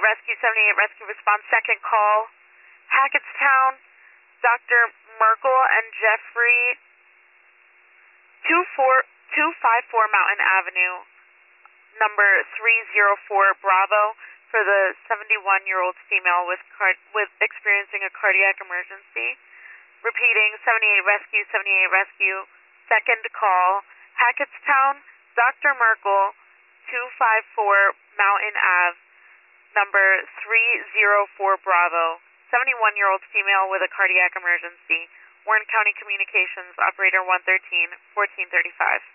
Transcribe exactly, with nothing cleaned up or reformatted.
Rescue seventy-eight Rescue Response, second call. Hackettstown, Doctor Merkel and Jeffrey, two five four Mountain Avenue, number three oh four Bravo, for the seventy-one-year-old female with car with experiencing a cardiac emergency. Repeating, seventy-eight Rescue, seventy-eight Rescue, second call. Hackettstown, Doctor Merkel, two five four Mountain Ave, number three oh four Bravo, seventy-one-year-old female with a cardiac emergency. Warren County Communications, Operator one thirteen, fourteen thirty-five.